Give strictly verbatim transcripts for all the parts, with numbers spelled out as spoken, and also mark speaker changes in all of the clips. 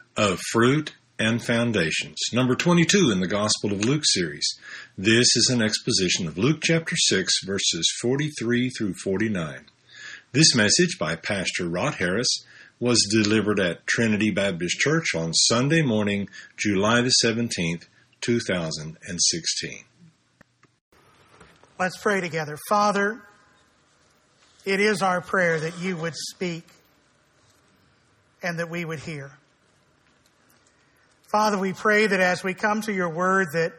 Speaker 1: of Fruit and Foundations, number twenty-two in the Gospel of Luke series. This is an exposition of Luke chapter six, verses forty-three through forty-nine. This message by Pastor Rod Harris was delivered at Trinity Baptist Church on Sunday morning, July the seventeenth, two thousand sixteen.
Speaker 2: Let's pray together. Father, it is our prayer that you would speak and that we would hear. Father, we pray that as we come to your word, that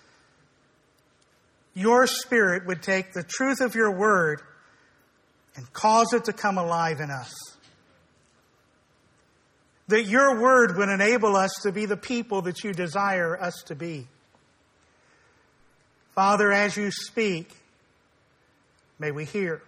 Speaker 2: your Spirit would take the truth of your word and cause it to come alive in us. That your word would enable us to be the people that you desire us to be. Father, as you speak, may we hear.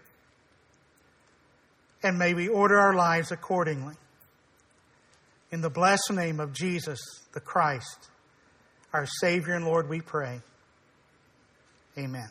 Speaker 2: And may we order our lives accordingly. In the blessed name of Jesus, the Christ, our Savior and Lord, we pray. Amen.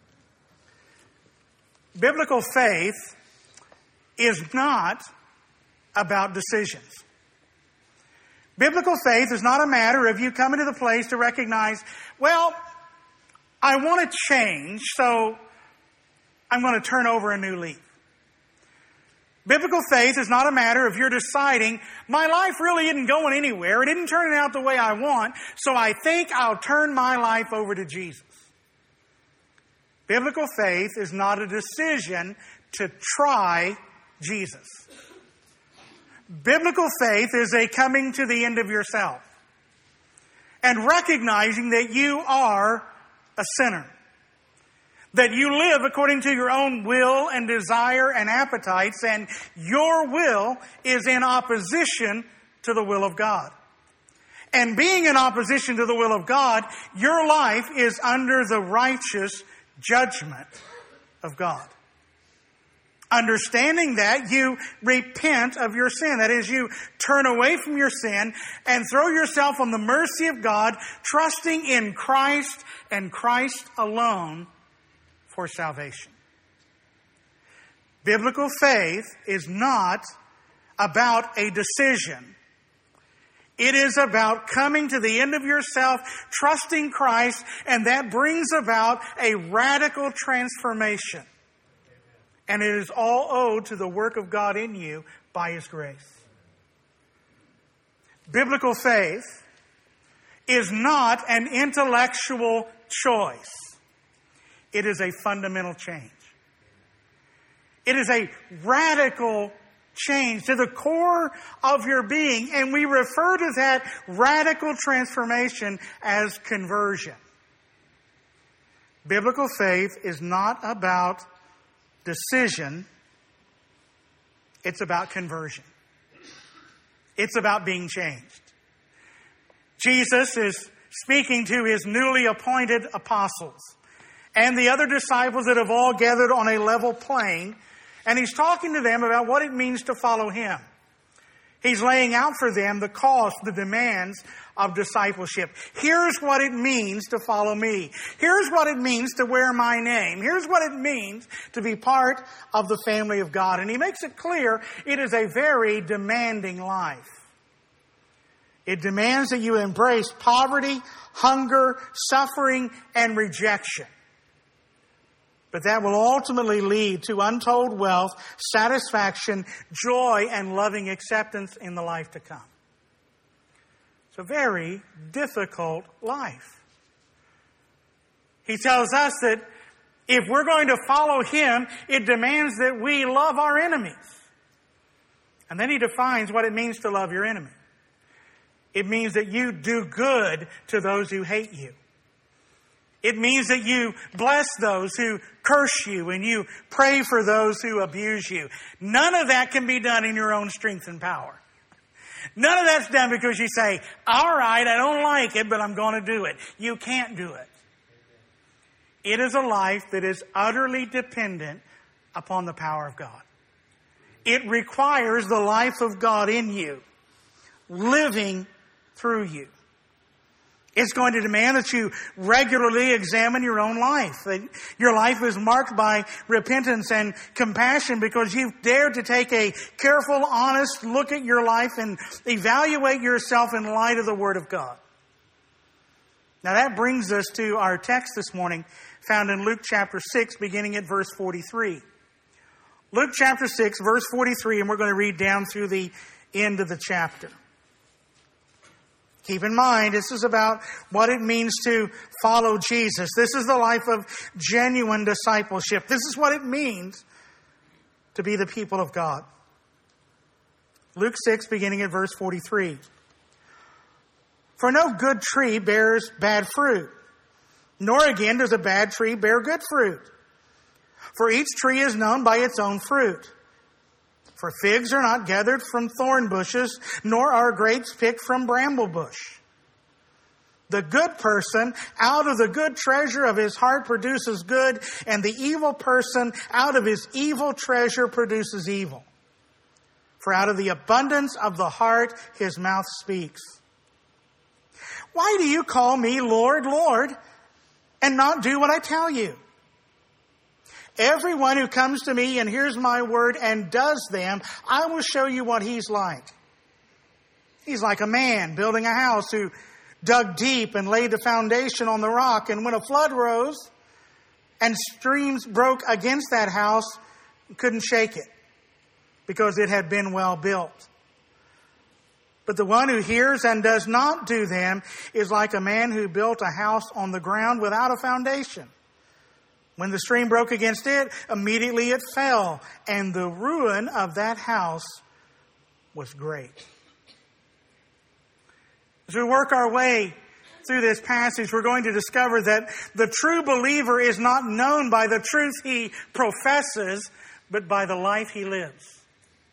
Speaker 2: Biblical faith is not about decisions. Biblical faith is not a matter of you coming to the place to recognize, well, I want to change, so I'm going to turn over a new leaf. Biblical faith is not a matter of you're deciding, my life really isn't going anywhere. It isn't turning out the way I want, so I think I'll turn my life over to Jesus. Biblical faith is not a decision to try Jesus. Biblical faith is a coming to the end of yourself and recognizing that you are a sinner. That you live according to your own will and desire and appetites, and your will is in opposition to the will of God. And being in opposition to the will of God, your life is under the righteous judgment of God. Understanding that, you repent of your sin. That is, you turn away from your sin and throw yourself on the mercy of God, trusting in Christ and Christ alone for salvation. Biblical faith is not about a decision. It is about coming to the end of yourself, trusting Christ, and that brings about a radical transformation. And it is all owed to the work of God in you by His grace. Biblical faith is not an intellectual choice. It is a fundamental change. It is a radical change to the core of your being, and we refer to that radical transformation as conversion. Biblical faith is not about decision. It's about conversion. It's about being changed. Jesus is speaking to His newly appointed apostles and the other disciples that have all gathered on a level plane. And He's talking to them about what it means to follow Him. He's laying out for them the cost, the demands of discipleship. Here's what it means to follow me. Here's what it means to wear my name. Here's what it means to be part of the family of God. And He makes it clear it is a very demanding life. It demands that you embrace poverty, hunger, suffering, and rejection. But that will ultimately lead to untold wealth, satisfaction, joy, and loving acceptance in the life to come. It's a very difficult life. He tells us that if we're going to follow Him, it demands that we love our enemies. And then He defines what it means to love your enemy. It means that you do good to those who hate you. It means that you bless those who curse you and you pray for those who abuse you. None of that can be done in your own strength and power. None of that's done because you say, all right, I don't like it, but I'm going to do it. You can't do it. It is a life that is utterly dependent upon the power of God. It requires the life of God in you, living through you. It's going to demand that you regularly examine your own life. That your life is marked by repentance and compassion because you've dared to take a careful, honest look at your life and evaluate yourself in light of the Word of God. Now that brings us to our text this morning, found in Luke chapter six, beginning at verse forty-three. Luke chapter six, verse forty-three, and we're going to read down through the end of the chapter. Keep in mind, this is about what it means to follow Jesus. This is the life of genuine discipleship. This is what it means to be the people of God. Luke six, beginning at verse forty-three. For no good tree bears bad fruit, nor again does a bad tree bear good fruit. For each tree is known by its own fruit. For figs are not gathered from thorn bushes, nor are grapes picked from bramble bush. The good person out of the good treasure of his heart produces good, and the evil person out of his evil treasure produces evil. For out of the abundance of the heart his mouth speaks. Why do you call me Lord, Lord, and not do what I tell you? Everyone who comes to me and hears my word and does them, I will show you what he's like. He's like a man building a house who dug deep and laid the foundation on the rock. And when a flood rose and streams broke against that house, couldn't shake it because it had been well built. But the one who hears and does not do them is like a man who built a house on the ground without a foundation. When the stream broke against it, immediately it fell, and the ruin of that house was great. As we work our way through this passage, we're going to discover that the true believer is not known by the truth he professes, but by the life he lives.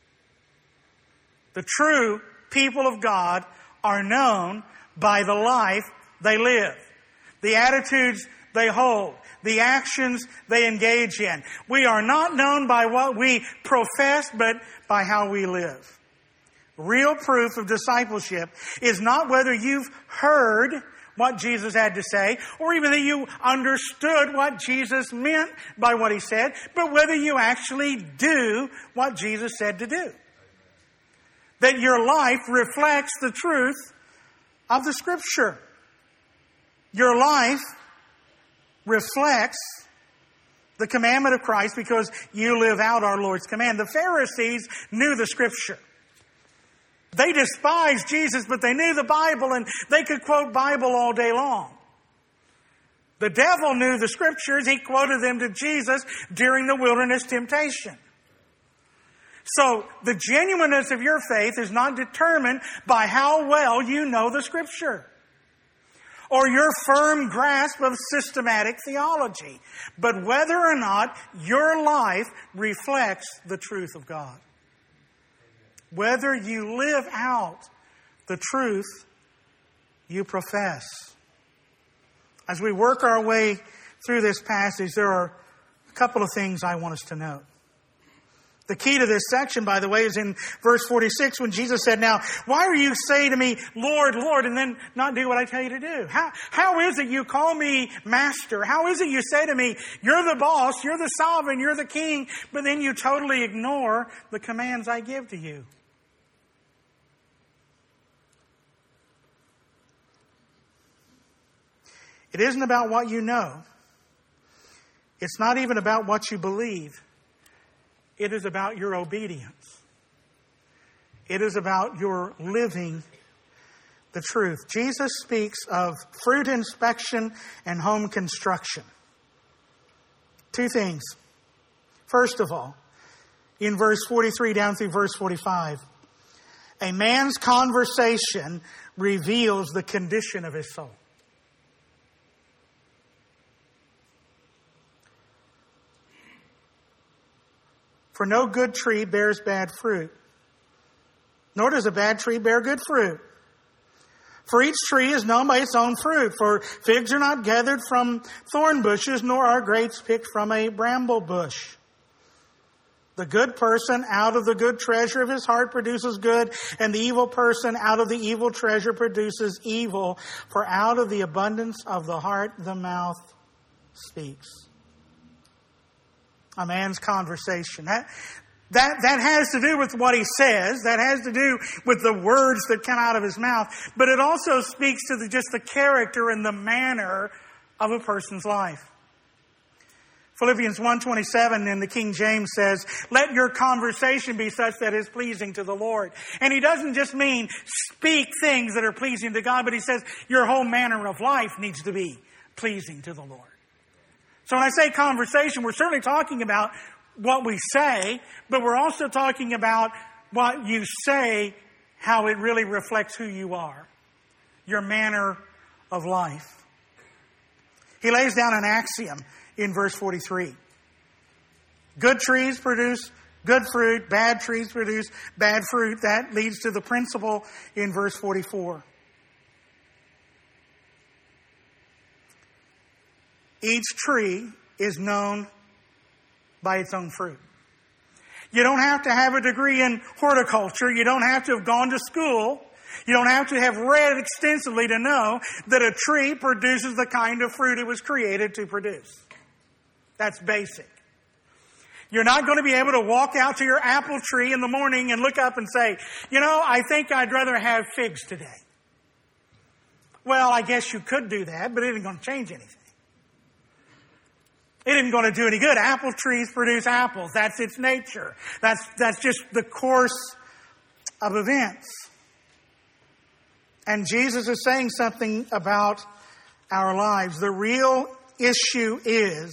Speaker 2: The true people of God are known by the life they live, the attitudes they hold, the actions they engage in. We are not known by what we profess, but by how we live. Real proof of discipleship is not whether you've heard what Jesus had to say, or even that you understood what Jesus meant by what he said, but whether you actually do what Jesus said to do. That your life reflects the truth of the Scripture. Your life reflects the commandment of Christ because you live out our Lord's command. The Pharisees knew the Scripture. They despised Jesus, but they knew the Bible and they could quote Bible all day long. The devil knew the Scriptures. He quoted them to Jesus during the wilderness temptation. So the genuineness of your faith is not determined by how well you know the Scripture or your firm grasp of systematic theology, but whether or not your life reflects the truth of God. Whether you live out the truth you profess. As we work our way through this passage, there are a couple of things I want us to note. The key to this section, by the way, is in verse forty-six when Jesus said, now, why are you saying to me, Lord, Lord, and then not do what I tell you to do? How, how is it you call me master? How is it you say to me, you're the boss, you're the sovereign, you're the king, but then you totally ignore the commands I give to you? It isn't about what you know. It's not even about what you believe. It is about your obedience. It is about your living the truth. Jesus speaks of fruit inspection and home construction. Two things. First of all, in verse forty-three down through verse forty-five, a man's conversation reveals the condition of his soul. For no good tree bears bad fruit, nor does a bad tree bear good fruit. For each tree is known by its own fruit. For figs are not gathered from thorn bushes, nor are grapes picked from a bramble bush. The good person out of the good treasure of his heart produces good, and the evil person out of the evil treasure produces evil. For out of the abundance of the heart, the mouth speaks. A man's conversation. That, that, that has to do with what he says. That has to do with the words that come out of his mouth. But it also speaks to the, just the character and the manner of a person's life. Philippians one twenty-seven in the King James says, let your conversation be such that is pleasing to the Lord. And he doesn't just mean speak things that are pleasing to God, but he says your whole manner of life needs to be pleasing to the Lord. So when I say conversation, we're certainly talking about what we say, but we're also talking about what you say, how it really reflects who you are, your manner of life. He lays down an axiom in verse forty-three. Good trees produce good fruit. Bad trees produce bad fruit. That leads to the principle in verse forty-four. Each tree is known by its own fruit. You don't have to have a degree in horticulture. You don't have to have gone to school. You don't have to have read extensively to know that a tree produces the kind of fruit it was created to produce. That's basic. You're not going to be able to walk out to your apple tree in the morning and look up and say, you know, I think I'd rather have figs today. Well, I guess you could do that, but it isn't going to change anything. It isn't going to do any good. Apple trees produce apples. That's its nature. That's, that's just the course of events. And Jesus is saying something about our lives. The real issue is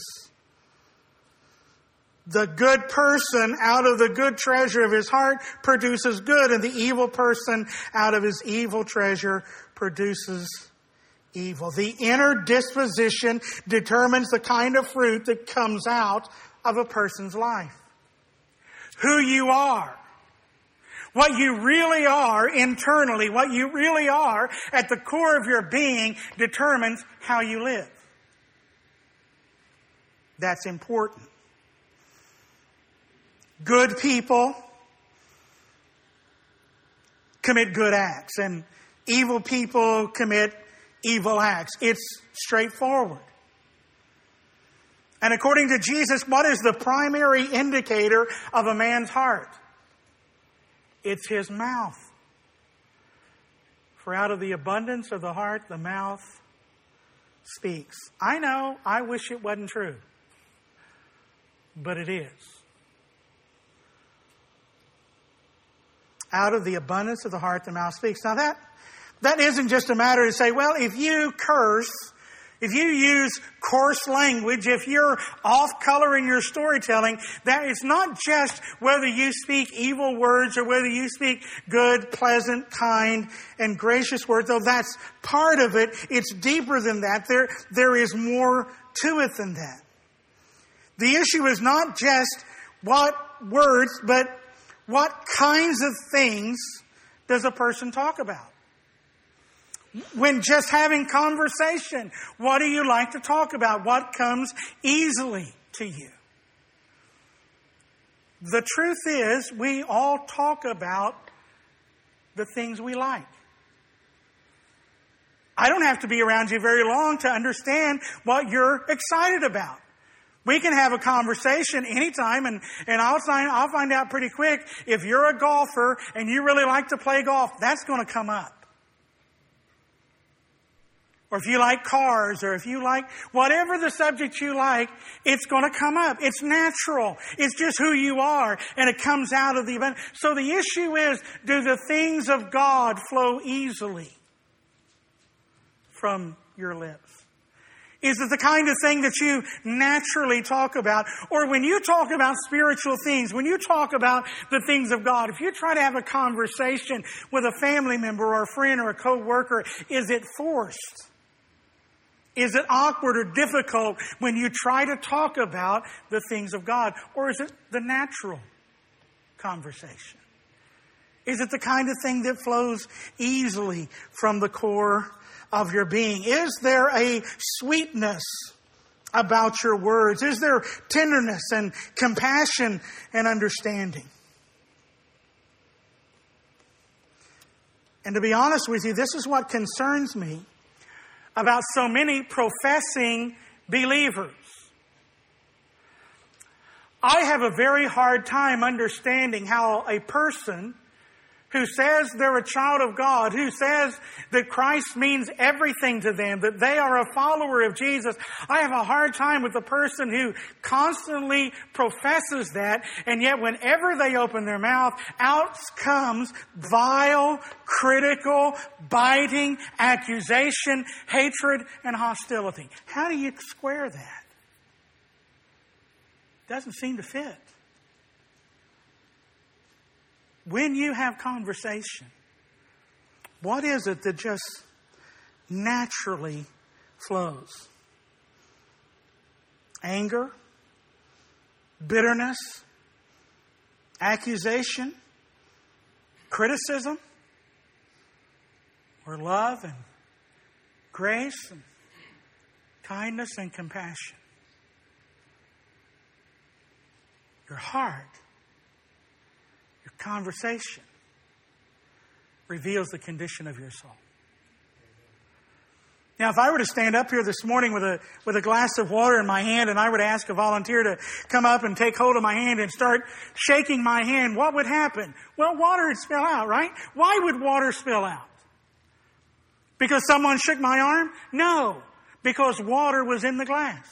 Speaker 2: the good person out of the good treasure of his heart produces good, and the evil person out of his evil treasure produces evil. The inner disposition determines the kind of fruit that comes out of a person's life. Who you are. What you really are internally, what you really are at the core of your being determines how you live. That's important. Good people commit good acts, and evil people commit evil acts. It's straightforward. And according to Jesus, what is the primary indicator of a man's heart? It's his mouth. For out of the abundance of the heart, the mouth speaks. I know, I wish it wasn't true. But it is. Out of the abundance of the heart, the mouth speaks. Now that, that isn't just a matter to say, well, if you curse, if you use coarse language, if you're off-color in your storytelling, that it's not just whether you speak evil words or whether you speak good, pleasant, kind, and gracious words, though that's part of it. It's deeper than that. There, there is more to it than that. The issue is not just what words, but what kinds of things does a person talk about? When just having conversation, what do you like to talk about? What comes easily to you? The truth is, we all talk about the things we like. I don't have to be around you very long to understand what you're excited about. We can have a conversation anytime, and, and I'll, find, I'll find out pretty quick if you're a golfer and you really like to play golf, that's going to come up. Or if you like cars, or if you like whatever the subject you like, it's going to come up. It's natural. It's just who you are, and it comes out of the event. So the issue is, do the things of God flow easily from your lips? Is it the kind of thing that you naturally talk about? Or when you talk about spiritual things, when you talk about the things of God, if you try to have a conversation with a family member or a friend or a co-worker, is it forced? Is it awkward or difficult when you try to talk about the things of God? Or is it the natural conversation? Is it the kind of thing that flows easily from the core of your being? Is there a sweetness about your words? Is there tenderness and compassion and understanding? And to be honest with you, this is what concerns me about so many professing believers. I have a very hard time understanding how a person who says they're a child of God, who says that Christ means everything to them, that they are a follower of Jesus. I have a hard time with a person who constantly professes that, and yet whenever they open their mouth, out comes vile, critical, biting accusation, hatred, and hostility. How do you square that? Doesn't seem to fit. When you have conversation, what is it that just naturally flows? Anger, bitterness, accusation, criticism, or love and grace and kindness and compassion? Your heart, your conversation reveals the condition of your soul. Now, if I were to stand up here this morning with a with a glass of water in my hand and I were to ask a volunteer to come up and take hold of my hand and start shaking my hand, what would happen? Well, water would spill out, right? Why would water spill out? Because someone shook my arm? No, because water was in the glass.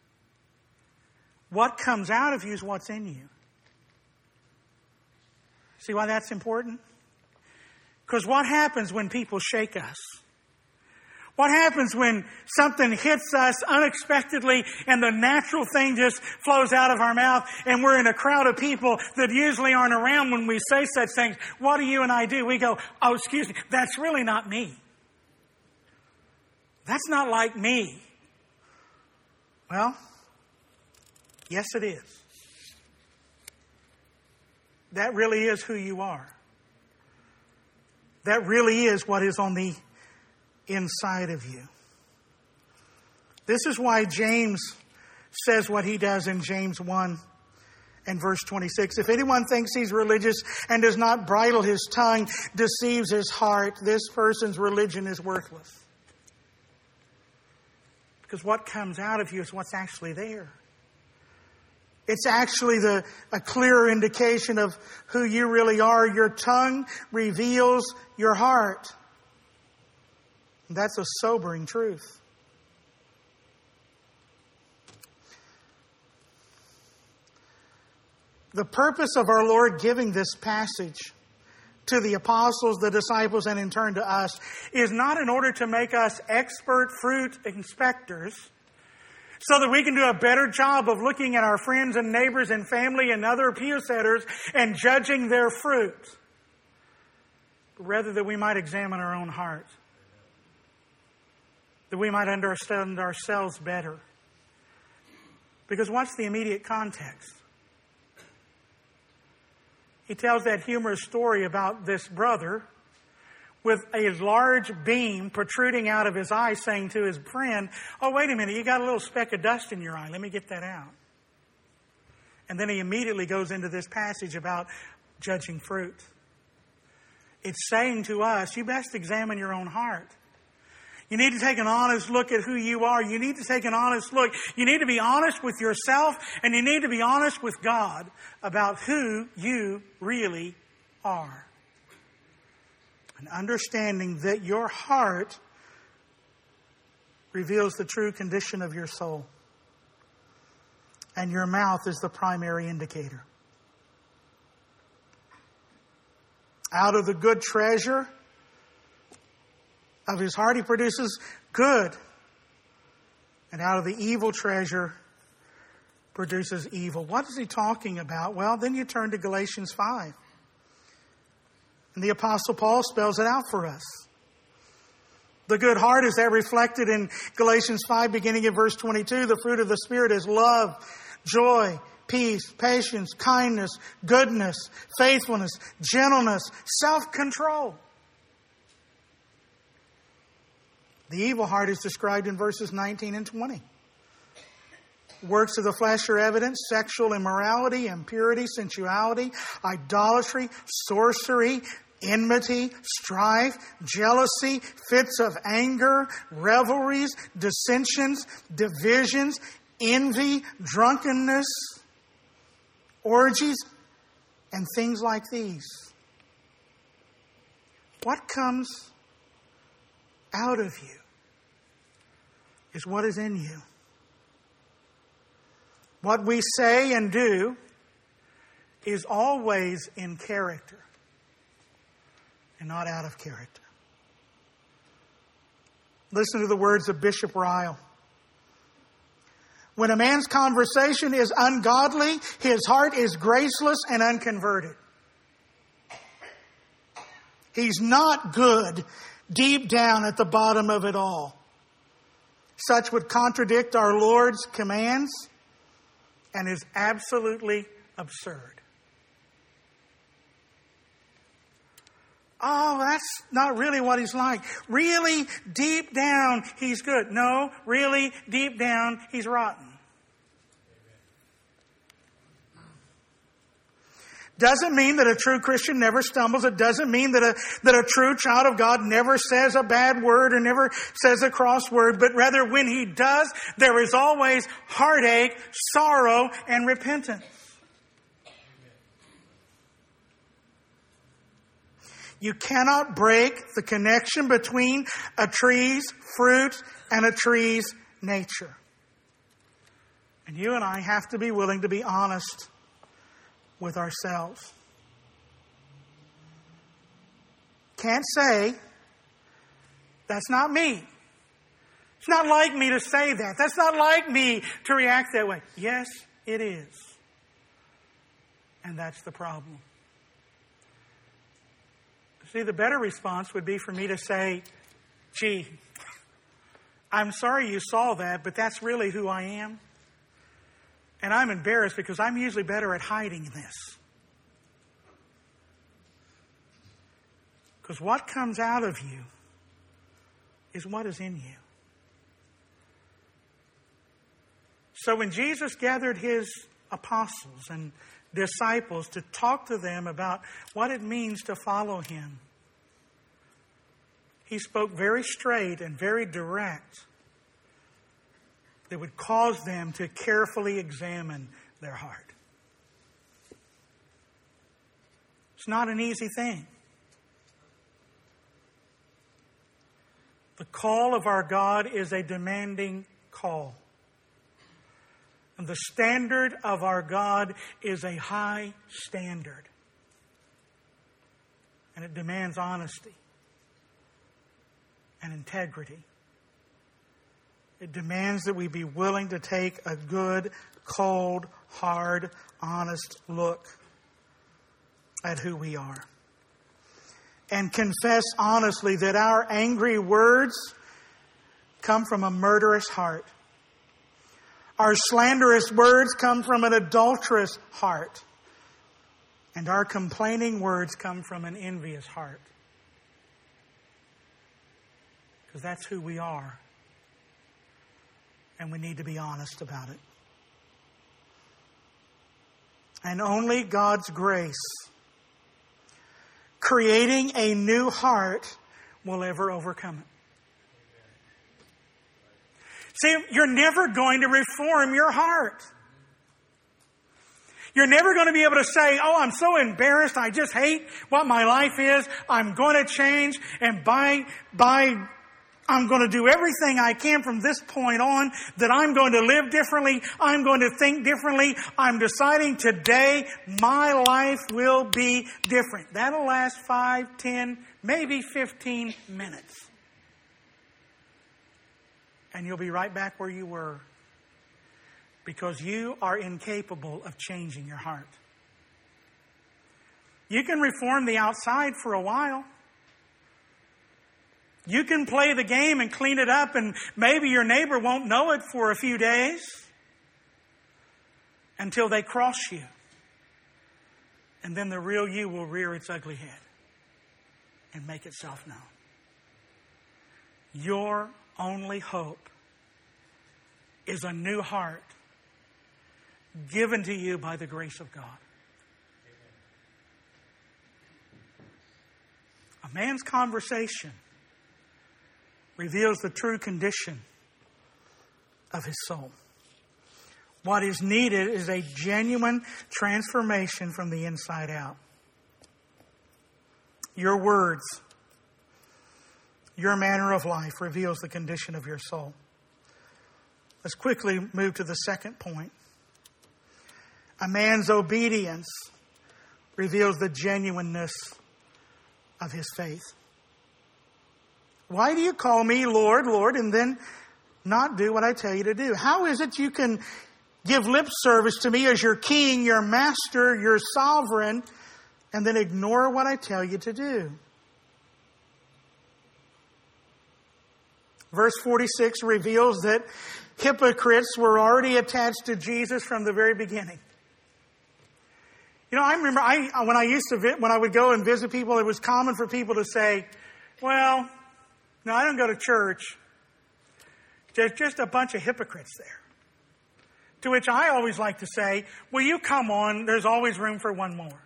Speaker 2: What comes out of you is what's in you. See why that's important? Because what happens when people shake us? What happens when something hits us unexpectedly and the natural thing just flows out of our mouth and we're in a crowd of people that usually aren't around when we say such things? What do you and I do? We go, oh, excuse me, that's really not me. That's not like me. Well, yes, it is. That really is who you are. That really is what is on the inside of you. This is why James says what he does in James one and verse twenty-six. If anyone thinks he's religious and does not bridle his tongue, deceives his heart, this person's religion is worthless. Because what comes out of you is what's actually there. It's actually the a clearer indication of who you really are. Your tongue reveals your heart. That's a sobering truth. The purpose of our Lord giving this passage to the apostles, the disciples, and in turn to us, is not in order to make us expert fruit inspectors, so that we can do a better job of looking at our friends and neighbors and family and other pew setters and judging their fruit, but rather that we might examine our own heart, that we might understand ourselves better. Because what's the immediate context? He tells that humorous story about this brother with a large beam protruding out of his eye, saying to his friend, oh, wait a minute, you got a little speck of dust in your eye. Let me get that out. And then he immediately goes into this passage about judging fruit. It's saying to us, you best examine your own heart. You need to take an honest look at who you are. You need to take an honest look. You need to be honest with yourself, and you need to be honest with God about who you really are. And understanding that your heart reveals the true condition of your soul. And your mouth is the primary indicator. Out of the good treasure of his heart, he produces good. And out of the evil treasure produces evil. What is he talking about? Well, then you turn to Galatians five. And the Apostle Paul spells it out for us. The good heart is that reflected in Galatians five, beginning in verse twenty-two. The fruit of the Spirit is love, joy, peace, patience, kindness, goodness, faithfulness, gentleness, self-control. The evil heart is described in verses nineteen and twenty. Works of the flesh are evident: sexual immorality, impurity, sensuality, idolatry, sorcery, enmity, strife, jealousy, fits of anger, revelries, dissensions, divisions, envy, drunkenness, orgies, and things like these. What comes out of you is what is in you. What we say and do is always in character and not out of character. Listen to the words of Bishop Ryle. When a man's conversation is ungodly, his heart is graceless and unconverted. He's not good deep down at the bottom of it all. Such would contradict our Lord's commands and is absolutely absurd. Oh, that's not really what he's like. Really, deep down, he's good. No, really, deep down, he's rotten. Doesn't mean that a true Christian never stumbles. It doesn't mean that a, that a true child of God never says a bad word or never says a cross word. But rather, when he does, there is always heartache, sorrow, and repentance. You cannot break the connection between a tree's fruit and a tree's nature. And you and I have to be willing to be honest with ourselves. Can't say, that's not me. It's not like me to say that. That's not like me to react that way. Yes, it is. And that's the problem. See, the better response would be for me to say, gee, I'm sorry you saw that, but that's really who I am. And I'm embarrassed because I'm usually better at hiding this. Because what comes out of you is what is in you. So when Jesus gathered his apostles and disciples to talk to them about what it means to follow him, he spoke very straight and very direct that would cause them to carefully examine their heart. It's not an easy thing. The call of our God is a demanding call. And the standard of our God is a high standard. And it demands honesty and integrity. It demands that we be willing to take a good, cold, hard, honest look at who we are. And confess honestly that our angry words come from a murderous heart. Our slanderous words come from an adulterous heart. And our complaining words come from an envious heart. Because that's who we are. And we need to be honest about it. And only God's grace, creating a new heart, will ever overcome it. See, you're never going to reform your heart. You're never going to be able to say, oh, I'm so embarrassed, I just hate what my life is, I'm going to change, and by, by, I'm going to do everything I can from this point on, that I'm going to live differently, I'm going to think differently, I'm deciding today my life will be different. That'll last five, ten, maybe fifteen minutes. And you'll be right back where you were. Because you are incapable of changing your heart. You can reform the outside for a while. You can play the game and clean it up, and maybe your neighbor won't know it for a few days until they cross you. And then the real you will rear its ugly head and make itself known. Your only hope is a new heart given to you by the grace of God. A man's conversation reveals the true condition of his soul. What is needed is a genuine transformation from the inside out. Your words, your manner of life reveals the condition of your soul. Let's quickly move to the second point. A man's obedience reveals the genuineness of his faith. Why do you call me Lord, Lord, and then not do what I tell you to do? How is it you can give lip service to me as your king, your master, your sovereign, and then ignore what I tell you to do? Verse forty-six reveals that hypocrites were already attached to Jesus from the very beginning. You know, I remember I, when I used to, vi- when I would go and visit people, it was common for people to say, well, no, I don't go to church. There's just a bunch of hypocrites there. To which I always like to say, well, you come on, there's always room for one more.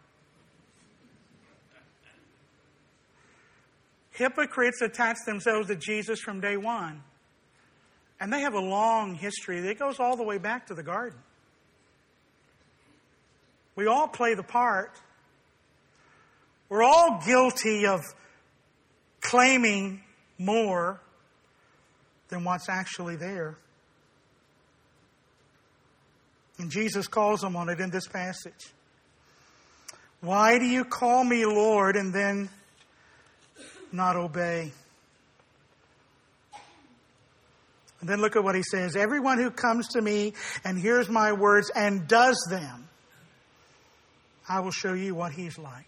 Speaker 2: Hypocrites attach themselves to Jesus from day one. And they have a long history that goes all the way back to the garden. We all play the part. We're all guilty of claiming more than what's actually there. And Jesus calls them on it in this passage. Why do you call me Lord and then not obey? And then look at what he says. Everyone who comes to me and hears my words and does them, I will show you what he's like.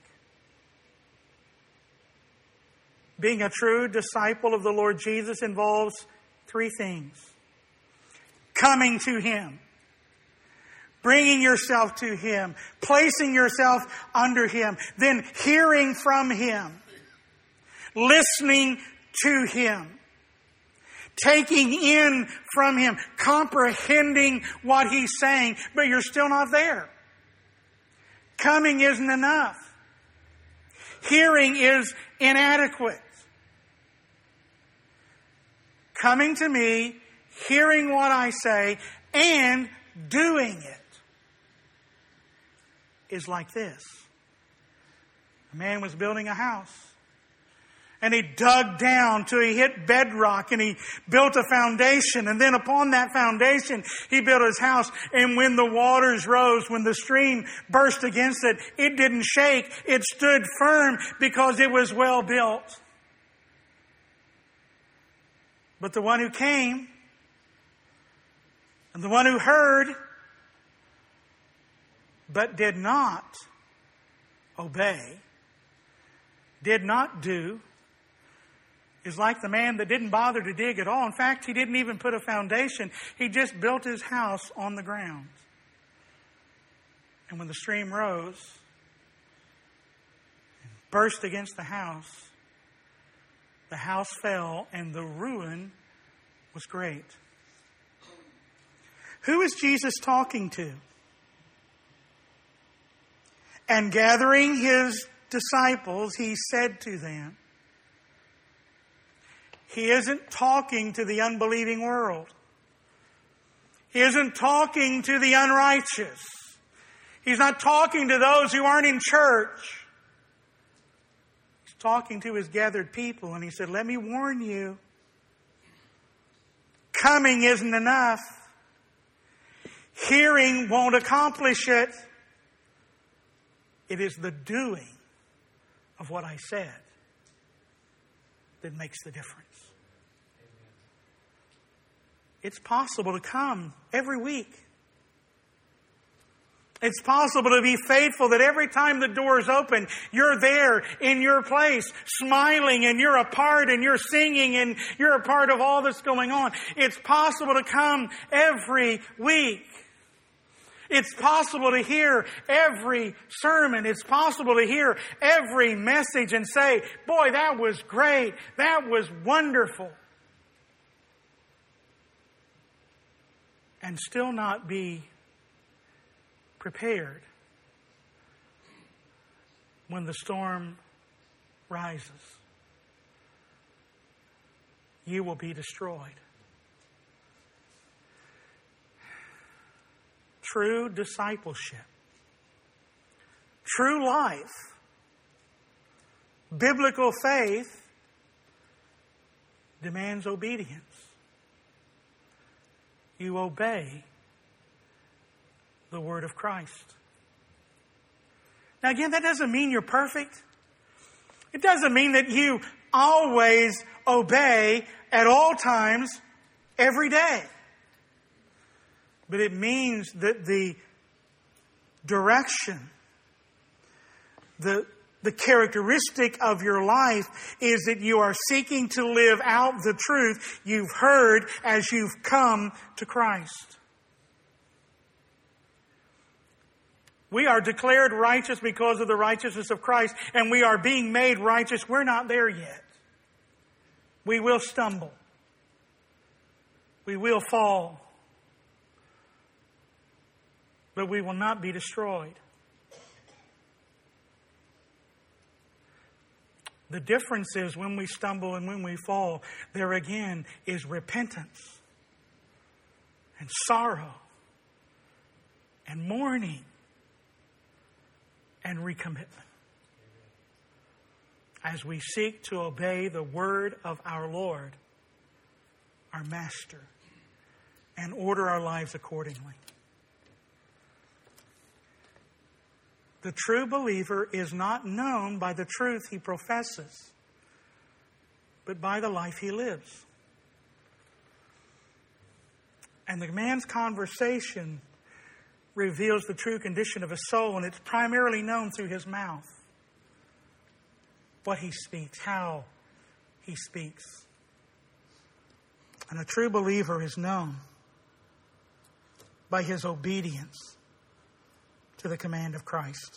Speaker 2: Being a true disciple of the Lord Jesus involves three things. Coming to him. Bringing yourself to him. Placing yourself under him. Then hearing from him. Listening to him. Taking in from him. Comprehending what he's saying. But you're still not there. Coming isn't enough. Hearing is inadequate. Coming to me, hearing what I say, and doing it is like this. A man was building a house. And he dug down till he hit bedrock and he built a foundation. And then upon that foundation, he built his house. And when the waters rose, when the stream burst against it, it didn't shake. It stood firm because it was well built. But the one who came and the one who heard but did not obey, did not do, is like the man that didn't bother to dig at all. In fact, he didn't even put a foundation. He just built his house on the ground. And when the stream rose, burst against the house, the house fell and the ruin was great. Who is Jesus talking to? And gathering his disciples, he said to them, he isn't talking to the unbelieving world. He isn't talking to the unrighteous. He's not talking to those who aren't in church. He's talking to his gathered people. And he said, let me warn you. Coming isn't enough. Hearing won't accomplish it. It is the doing of what I said that makes the difference. It's possible to come every week. It's possible to be faithful that every time the door is open, you're there in your place, smiling, and you're a part, and you're singing, and you're a part of all that's going on. It's possible to come every week. It's possible to hear every sermon. It's possible to hear every message and say, boy, that was great. That was wonderful. And still not be prepared when the storm rises. You will be destroyed. True discipleship, true life, biblical faith demands obedience. You obey the word of Christ. Now again, that doesn't mean you're perfect. It doesn't mean that you always obey at all times, every day. But it means that the direction, the, the characteristic of your life is that you are seeking to live out the truth you've heard as you've come to Christ. We are declared righteous because of the righteousness of Christ, and we are being made righteous. We're not there yet. We will stumble. We will fall. But we will not be destroyed. The difference is when we stumble and when we fall, there again is repentance and sorrow and mourning and recommitment as we seek to obey the word of our Lord, our Master, and order our lives accordingly. The true believer is not known by the truth he professes, but by the life he lives. And the man's conversation reveals the true condition of his soul, and it's primarily known through his mouth. What he speaks, how he speaks. And a true believer is known by his obedience to the command of Christ.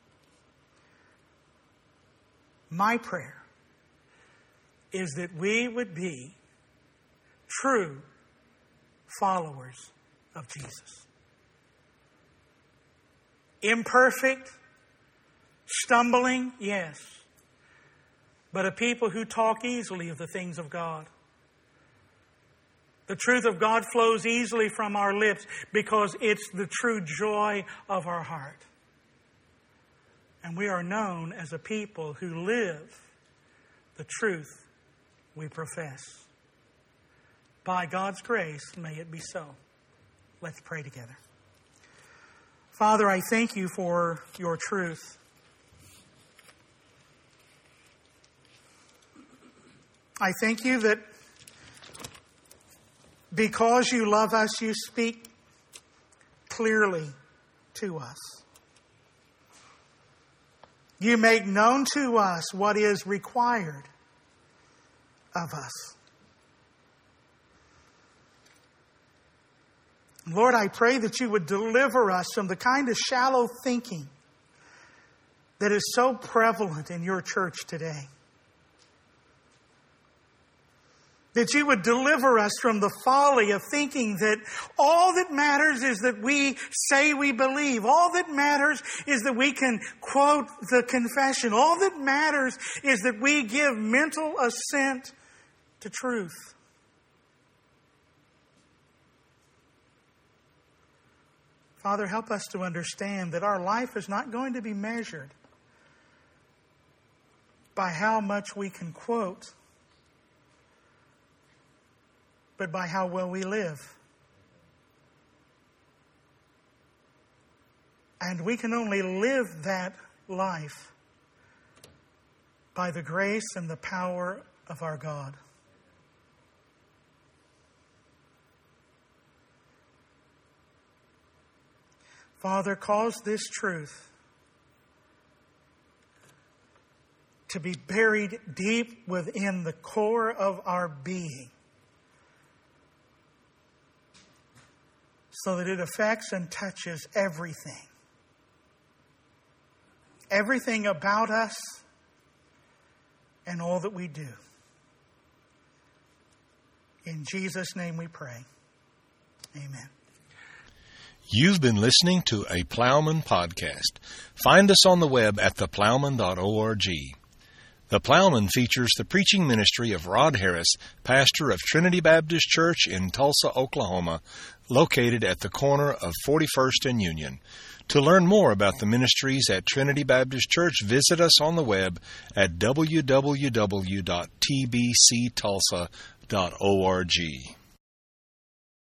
Speaker 2: My prayer is that we would be true followers of Jesus. Imperfect, stumbling, yes, but a people who talk easily of the things of God. The truth of God flows easily from our lips because it's the true joy of our heart. And we are known as a people who live the truth we profess. By God's grace, may it be so. Let's pray together. Father, I thank you for your truth. I thank you that because you love us, you speak clearly to us. You make known to us what is required of us. Lord, I pray that you would deliver us from the kind of shallow thinking that is so prevalent in your church today. That you would deliver us from the folly of thinking that all that matters is that we say we believe. All that matters is that we can quote the confession. All that matters is that we give mental assent to truth. Father, help us to understand that our life is not going to be measured by how much we can quote, but by how well we live. And we can only live that life by the grace and the power of our God. Father, cause this truth to be buried deep within the core of our being, so that it affects and touches everything. Everything about us and all that we do. In Jesus' name we pray. Amen.
Speaker 1: You've been listening to a Plowman podcast. Find us on the web at the plowman dot org. The Plowman features the preaching ministry of Rod Harris, pastor of Trinity Baptist Church in Tulsa, Oklahoma, located at the corner of forty-first and Union. To learn more about the ministries at Trinity Baptist Church, visit us on the web at w w w dot t b c tulsa dot org.